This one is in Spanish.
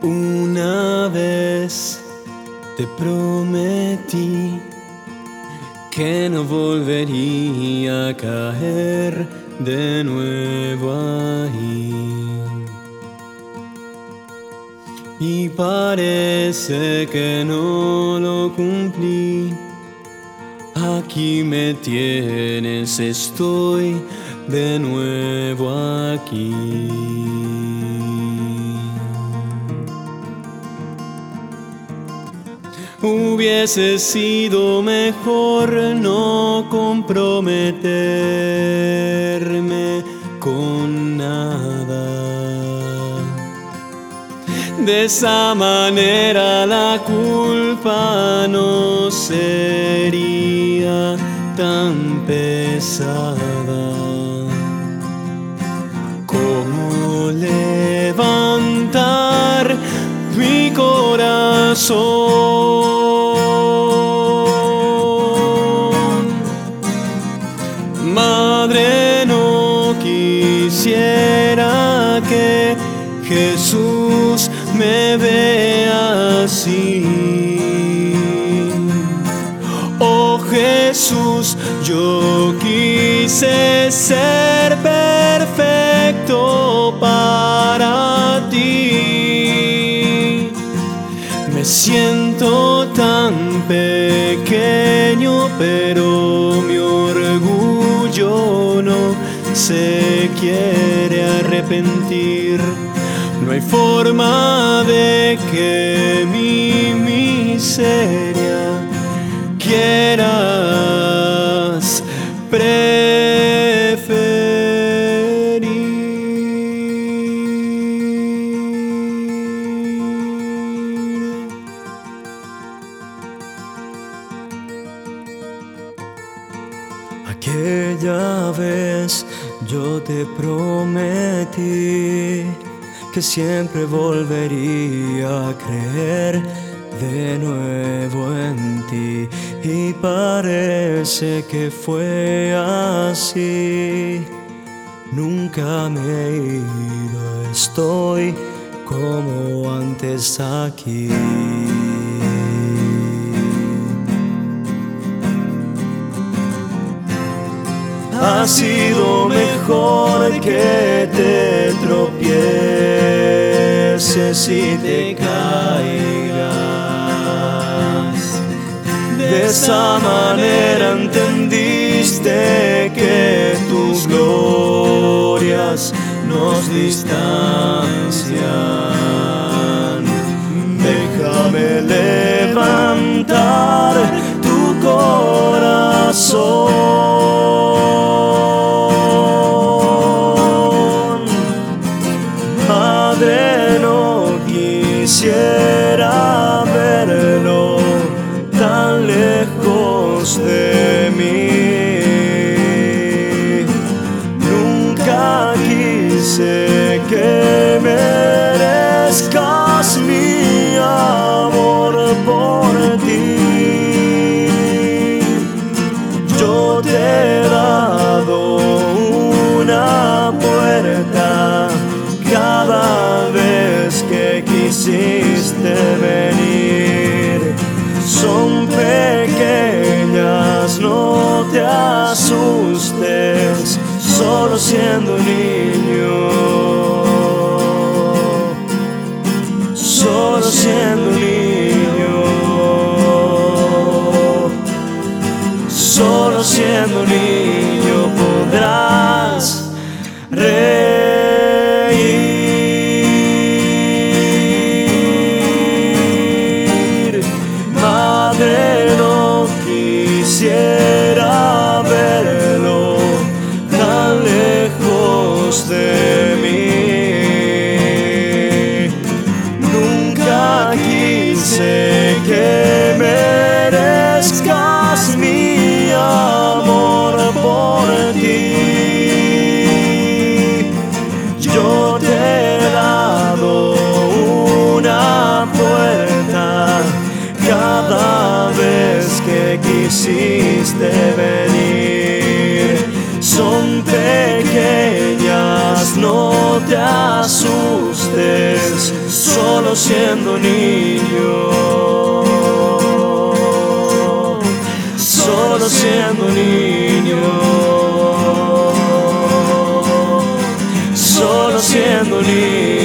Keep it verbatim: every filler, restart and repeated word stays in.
Una vez te prometí que no volvería a caer de nuevo ahí, y parece que no lo cumplí. Aquí me tienes, estoy de nuevo aquí. Hubiese sido mejor no comprometerme con nada. De esa manera la culpa no sería tan pesada. ¿Cómo levantar mi corazón? Madre, no quisiera que Jesús me vea así. Oh Jesús, yo quise ser perfecto para ti. Me siento tan pequeño, pero mi orgullo no se quiere arrepentir. No hay forma de que mi miseria quieras preferir. Aquella vez yo te prometí que siempre volvería a creer de nuevo en ti, y parece que fue así. Nunca me he ido, estoy como antes aquí. Ha sido mejor que te tropieces y te caigas. De esa manera entendiste que tus glorias nos distancian. Déjame levantar tu corazón. No quisiera verlo tan lejos de mí. Nunca quise que merezcas mi amor por ti. Yo te he dado una puerta cada vez que quisiste venir. Son pequeñas, no te asustes, solo siendo niño, solo siendo niño, solo siendo niño podrás reír. Quisiera verlo tan lejos de mí. Nunca quise que merezcas mi amor por ti. Yo te he dado una puerta cada vez que quisiste venir. Son pequeñas, no te asustes, solo solo siendo niño, solo siendo niño, solo siendo niño.